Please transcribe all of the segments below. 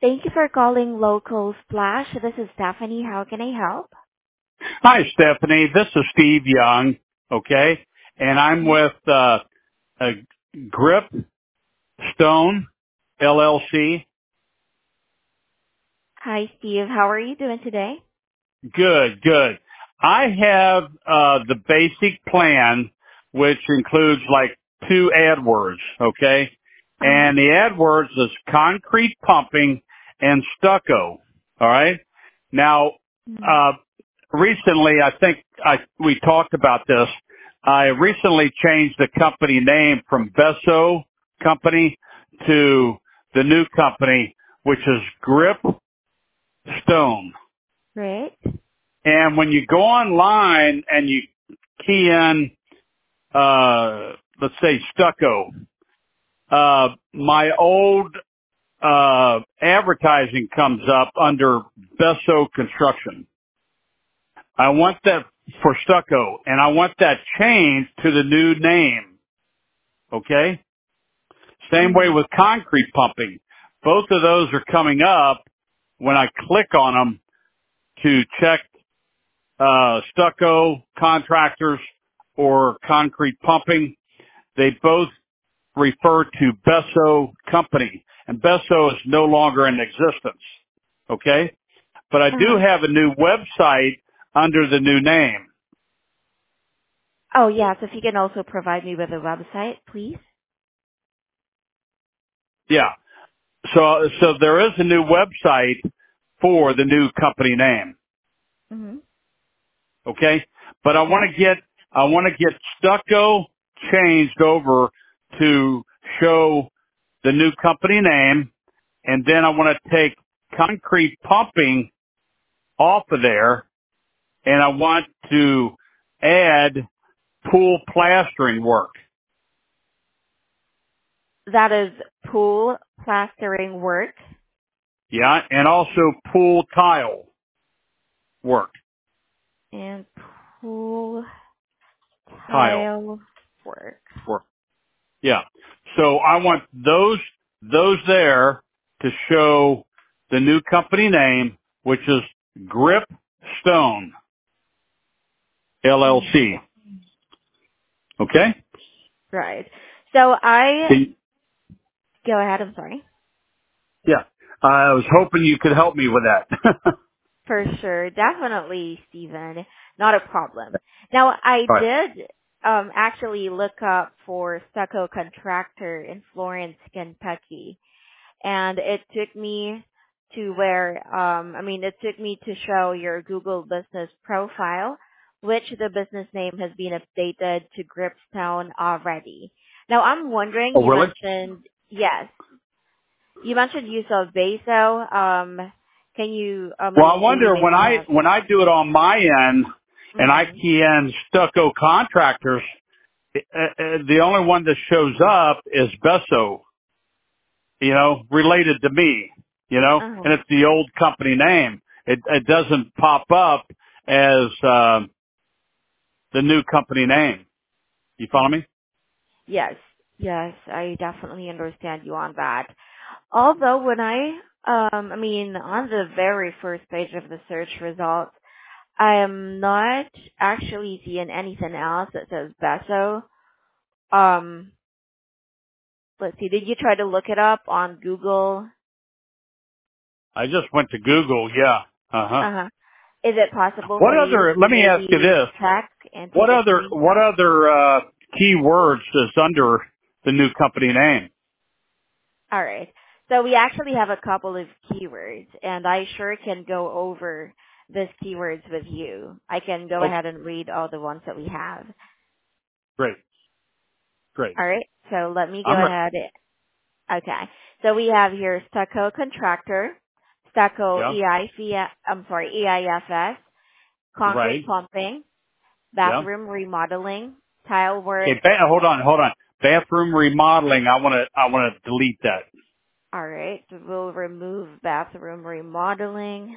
Thank you for calling Local Splash. This is Stephanie. How can I help? Hi, Stephanie. This is Steve Young. Okay, and I'm Mhm. with a Grip Stone LLC. Hi, Steve. How are you doing today? Good, good. I have the basic plan, which includes like two AdWords. Okay, Uh-huh. and the AdWords is concrete pumping and stucco. All right. Now, Mhm. uh, recently, I think we talked about this. I recently changed the company name from Besso Company to the new company, which is Grip Stone. Great. And when you go online and you key in, let's say stucco, my old, advertising comes up under Besso Construction. I want that for stucco, and I want that changed to the new name. Okay? Same way Mhm. with concrete pumping. Both of those are coming up when I click on them to check, stucco contractors or concrete pumping. They both refer to Besso Company, and Besso is no longer in existence. Okay? But I do Uh-huh. have a new website under the new name. Oh, yes. If you can also provide me with a website, please. Yeah. So there is a new website for the new company name. Mhm. Okay. But Yes. I want to get stucco changed over to show the new company name. And then I want to take concrete pumping off of there, and I want to add pool plastering work. That is pool plastering work Yeah. And also pool tile work. and pool Tile tile work. work. Yeah. So I want those there to show the new company name, which is Grip Stone Mhm. LLC. Okay? Right. So Can- go ahead. I'm sorry. yeah. I was hoping you could help me with that. For sure. Definitely, Stephen. Not a problem. Now, I Right. did actually look up for stucco contractor in Florence, Kentucky, and it took me to where, it took me to show your Google business profile, which the business name has been updated to Gripstone already. Now, I'm wondering, Oh, you really? mentioned, yes, you mentioned use of Beso. Can you, Well, I do you wonder maybe have? when I do it on my end and I Mhm. key in stucco contractors, the only one that shows up is Besso, related to me, Uh-huh. and it's the old company name. It doesn't pop up as, the new company name. You follow Mhm. me? Yes. Yes, I definitely understand you on that. Although when on the very first page of the search results, I am not actually seeing anything else that says Beso. Um, let's see. Did you try to look it up on Google? I just went to Google. Yeah. Uh huh. Uh-huh. Is it possible for you to Let me ask you maybe this. check and take a screen? What other, keywords is under the new company name? All right. So we actually have a couple of keywords, and I sure can go over these keywords with you. I can go Okay. ahead and read all the ones that we have. Great. Great. All right. So let me go I'm ready. ahead. Okay. So we have here stucco contractor, stucco Yeah. EIFS, concrete Right. pumping, Yeah. bathroom remodeling, tile work. Okay. Hold on. Bathroom remodeling. I want to delete that. All right. So we'll remove bathroom remodeling.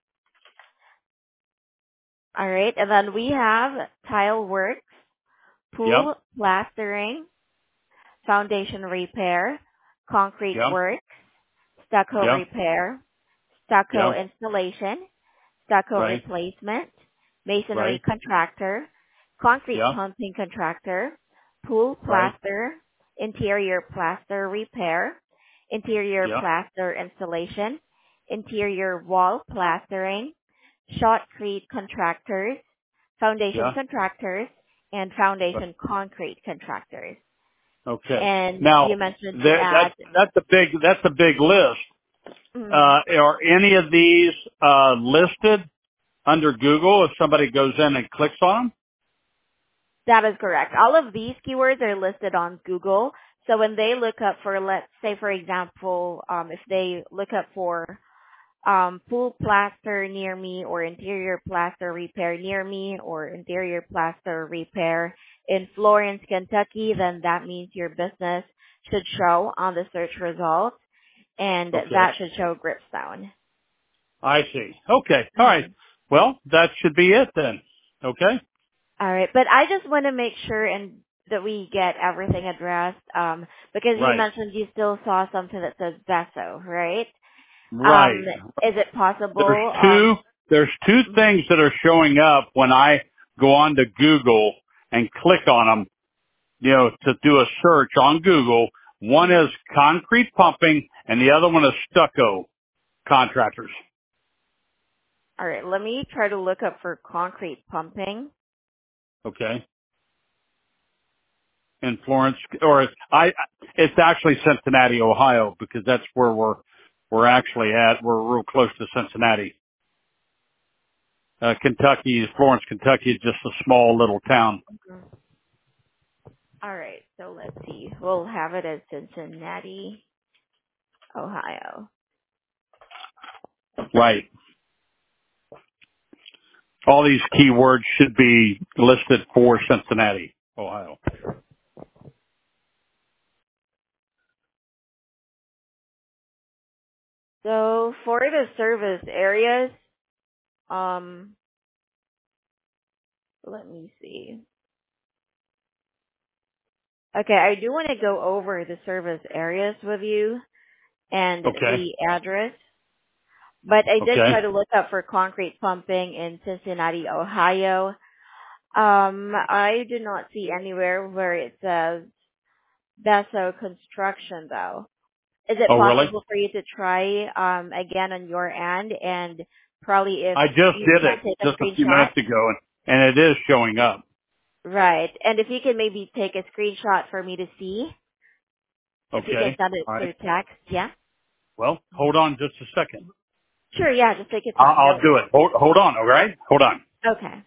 All right. And then we have tile work, Yep. pool plastering, foundation repair, concrete Yep. work, stucco Yeah. repair, stucco Yeah. installation, stucco Right. replacement, masonry Right. contractor, concrete Yeah. pumping contractor, pool Right. plaster, interior plaster repair, interior Yeah. plaster installation, interior wall plastering, shotcrete contractors, foundation Yeah. contractors, and Right. foundation concrete contractors. Okay. And Now you mentioned to there, add, that's a big list. mm, Are any of these listed under Google if somebody goes in and clicks on them? that is correct. All of these keywords are listed on Google. So when they look up for, let's say, for example, if they look up for pool plaster near me or interior plaster repair near me or interior plaster repair in Florence, Kentucky, then that means your business should show on the search results and Okay. that should show Gripstone. I see. Okay. All right. Mhm. Well, that should be it then. Okay. All right, but I just want to make sure and that we get everything addressed because you Right. mentioned you still saw something that says Besso, right? Right. Is it There's possible two, there's two things that are showing up when I go on to Google and click on them, to do a search on Google. One is concrete pumping and the other one is stucco contractors. all right, let me try to look up for concrete pumping. Okay. In Florence, it's actually Cincinnati, Ohio, because that's where we're actually at. We're real close to Cincinnati. Florence, Kentucky is just a small little town. Mhm. All right, so let's see. We'll have it as Cincinnati, Ohio. Right. All these keywords should be listed for Cincinnati, Ohio. So for the service areas, um, let me see. Okay, I do want to go over the service areas with you and Okay. the address. But I did Okay. try to look up for concrete pumping in Cincinnati, Ohio. I did not see anywhere where it says Besso Construction though. Is it Oh, really? possible for you to try again on your end and probably if I just you did can it take a just a few screenshot? minutes ago and it is showing up. Right. And if you can maybe take a screenshot for me to see, if you can Okay. send it All right. through text, yeah? Well, hold on just a second. Sure, yeah, just take your time. I'll No do it. worries. Hold on. All right. Hold on. Okay.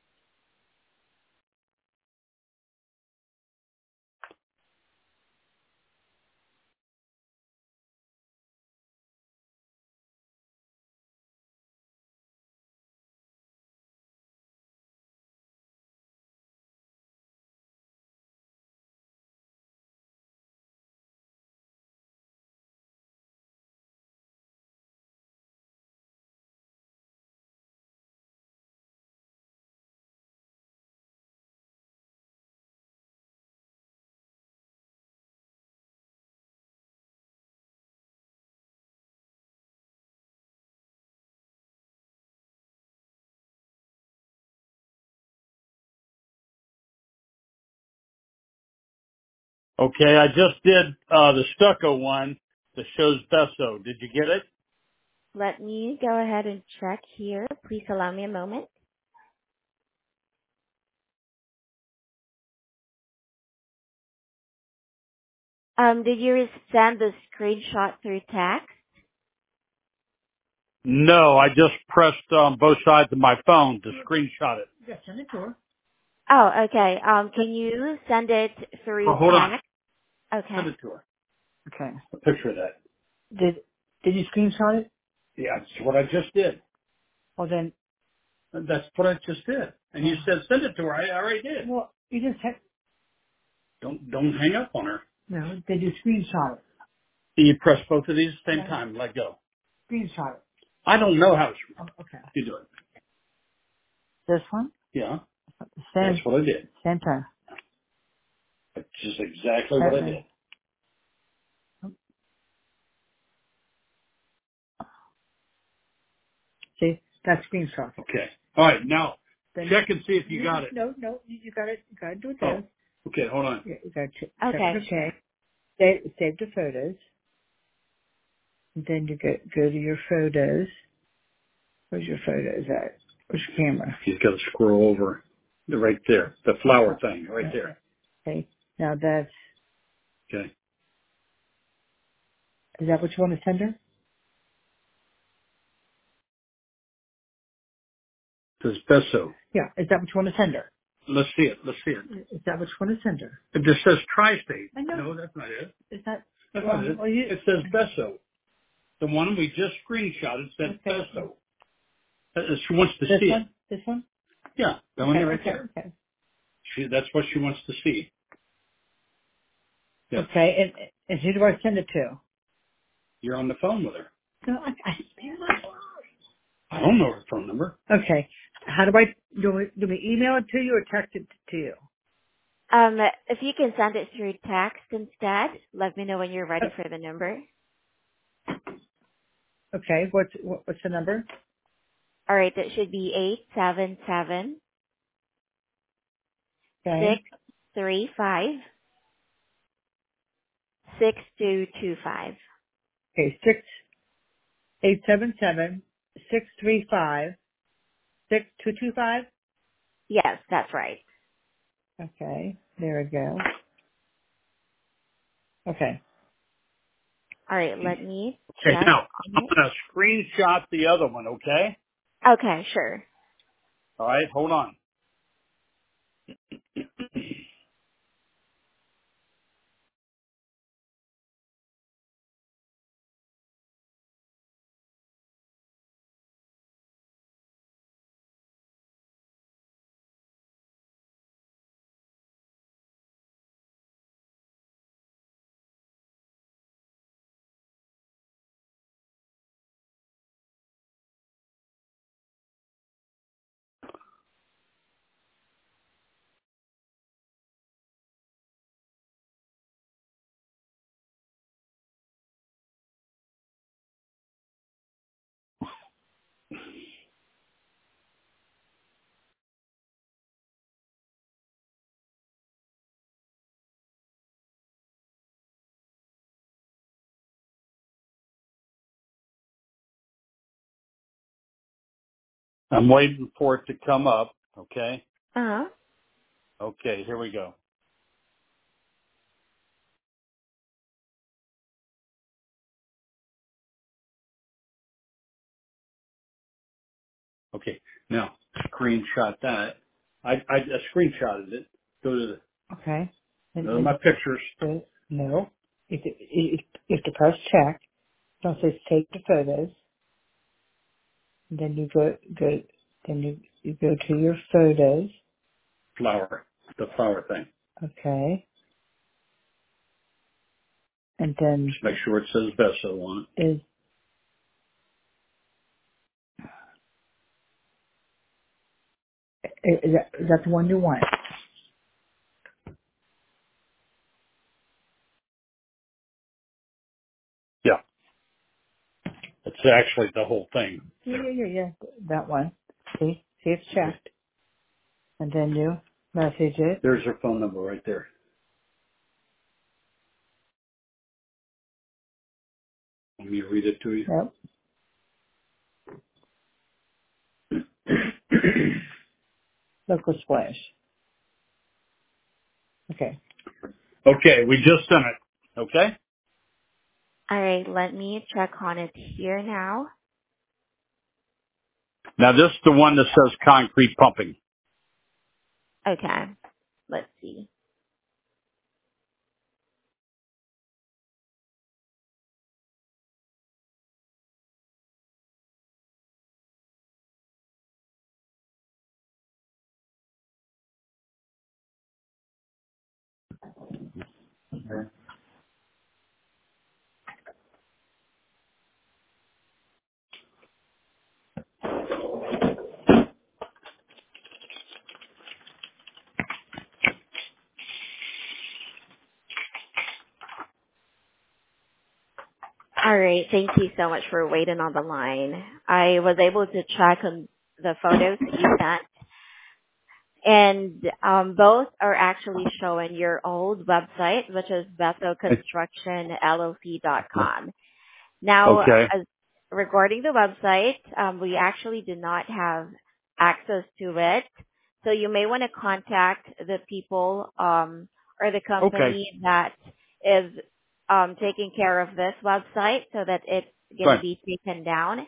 Okay. I just did, the stucco one that shows Besso. Did you get it? Let me go ahead and check here. Please allow me a moment. Did you send the screenshot through text? No, I just pressed on both sides of my phone to screenshot it. Yeah, send it to her. Oh, okay. Can you send it through Oh, hold on. text? Send Okay. it to her. Okay. A picture of that. Did you screenshot it? Yeah, that's what I just did. Well then, That's what I just did. And you said send it to her. I already did. well, you just text. Don't hang up on her. No, did you screenshot it? You press both of these at the same Yeah. time. Let go. Screenshot it. I don't know how Oh, okay. you do it. This one? Yeah, Same, that's what I did. same time. That's just exactly what I did. That's screenshot. Okay. All right. Now Then check and see if you got it. No, you got it. You got to do it Oh, this. okay. Hold on. Yeah, you got to check. Okay, Okay. sure. Save the photos. And then you go to your photos. Where's your photos at? Where's your camera? He's got to scroll over right there. The flower thing right there. Okay. Now that's, Okay. is that what you want to send her? It says Besso. Yeah. Is that what you want to send her? Let's see it. Let's see it. Is that what you want to send her? It just says Tri-State. I know. No, that's not it. Is that, That's not it. It says Besso. The one we just screenshotted said Besso. She wants to see it. This one? Yeah, the one right there. Okay. That's what she wants to see. Yeah. Okay. And who do I send it to? You're on the phone with her. No, I don't know her phone number. Okay. How do I, do we email it to you or text it to you? If you can send it through text instead, let me know when you're ready for the number. Okay. What's the number? All right, that should be 877 Okay. 635 6225. Okay. 877-635-6225. Yes, that's right. Okay. There we go. Okay. All right, let me Okay, check now on I'm it. going to screenshot the other one, okay? Okay, sure. All right, hold on. I'm waiting for it to come up, okay? Uh-huh. Okay, here we go. Okay, now screenshot that. I screenshotted it. Go to Okay. those are my pictures. No. You have to press check. Don't say take the photos. Then you you go to your photos. The flower thing. Okay. And then Just make sure it says Besso on it. Is that the one you want? Yeah, it's actually the whole thing. Yeah. That one. See it's checked. And then you message it. There's her phone number right there. Want me to read it to you? Yep. Local splash. Okay. Okay, we just sent it. Okay? All right, let me check on it here now. Now this is the one that says concrete pumping. Okay, let's see. All right. Thank you so much for waiting on the line. I was able to check on the photos that you sent, and both are actually showing your old website, which is bethelconstructionllc.com. Now, Okay. as regarding the website, we actually do not have access to it, so you may want to contact the people or the Okay. company that is taking care of this website so that it's going to Right. be taken down.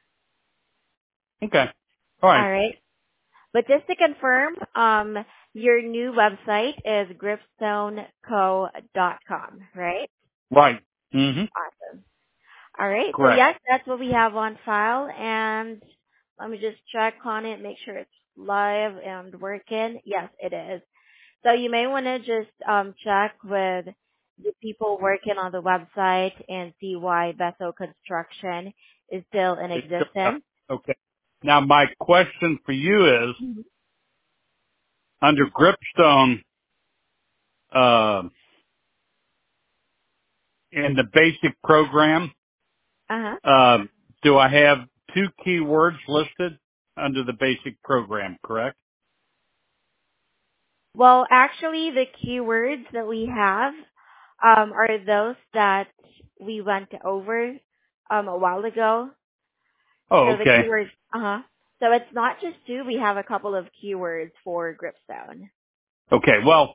Okay. All right. All right. But just to confirm, your new website is gripstoneco.com, right? Right. Mm-hmm. Awesome. All right. So Correct. yes, that's what we have on file, and let me just check on it, make sure it's live and working. Yes, it is. So you may want to just check with the people working on the website and see why Bethel Construction is still in It's still up. existence. Okay. Now my question for you is, Mhm. under Gripstone, in the basic program, Uh-huh. do I have two keywords listed under the basic program, correct? Well, actually, the keywords that we have are those that we went over a while ago. Oh, So the okay. keywords, So it's not just two. We have a couple of keywords for Gripstone. Okay. Well,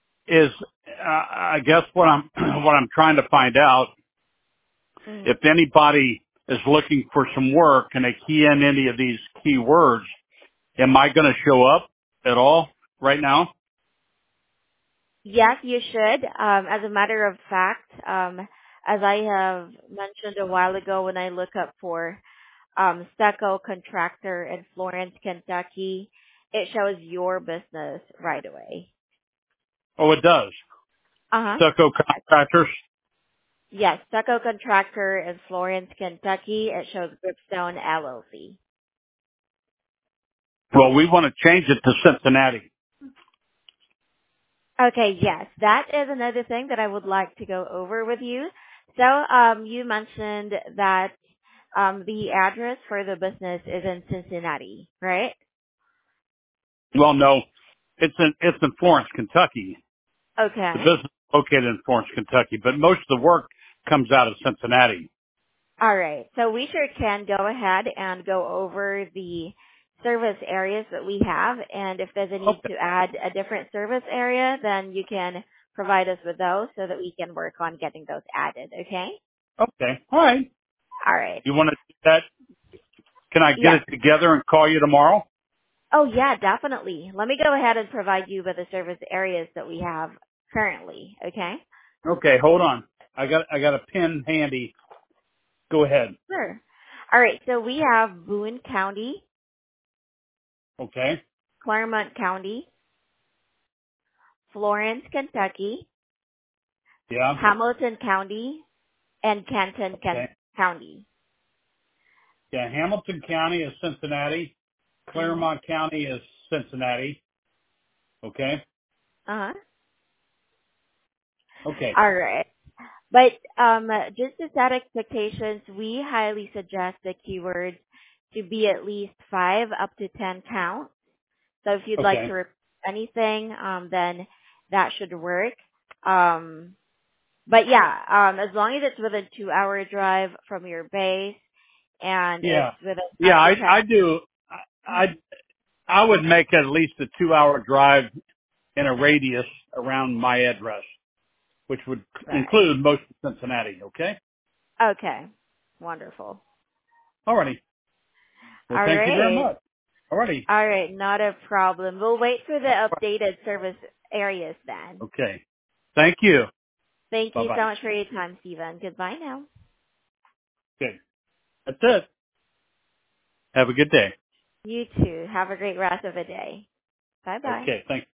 I guess what I'm, what I'm trying to find out, Mm. if anybody is looking for some work and they key in any of these keywords, am I going to show up at all right now? Yes, you should. As a matter of fact, as I have mentioned a while ago when I look up for stucco contractor in Florence, Kentucky, it shows your business right away. Oh, it does. Uh-huh. Stucco contractors. Yes, stucco contractor in Florence, Kentucky. It shows Gripstone LLC. Well, we want to change it to Cincinnati. Okay, yes, that is another thing that I would like to go over with you. So, you mentioned that the address for the business is in Cincinnati, right? Well, no, it's in Florence, Kentucky. The Okay. business is located in Florence, Kentucky, but most of the work comes out of Cincinnati. All right. So we sure can go ahead and go over the service areas that we have, and if there's a need Okay. to add a different service area, then you can provide us with those so that we can work on getting those added, okay? Okay. All right. All right. You want to do that? Can I get Yes. it together and call you tomorrow? Oh, yeah, definitely. Let me go ahead and provide you with the service areas that we have currently, okay? Okay. Hold on. I got a pen handy. Go ahead. Sure. All right. So we have Boone County, Okay. Claremont County, Florence, Kentucky, Yeah. Hamilton County, and Canton Okay. County. Yeah. Hamilton County is Cincinnati. Mm-hmm. Claremont County is Cincinnati. Okay. Uh-huh. Okay. All right. But just to set expectations, we highly suggest the keywords to be at least 5 up to 10 count. So if you'd like to Okay. repeat anything, then that should work. Um, but yeah, as long as it's within 2-hour drive from your base and it's Yeah. within Yeah. 5 to I do. I 10. I would make at least a 2-hour drive in a radius around my address, which would Right. include most of Cincinnati. Okay. Okay. Wonderful. Alrighty. Well, All thank you very right. much. Alrighty. All right. Not a problem. We'll wait for the updated service areas then. Okay. Thank you. Thank Bye you so bye. much for your time, Stephen. Goodbye now. Okay. That's it. Have a good day. You too. Have a great rest of the day. Bye bye. Okay. Thanks.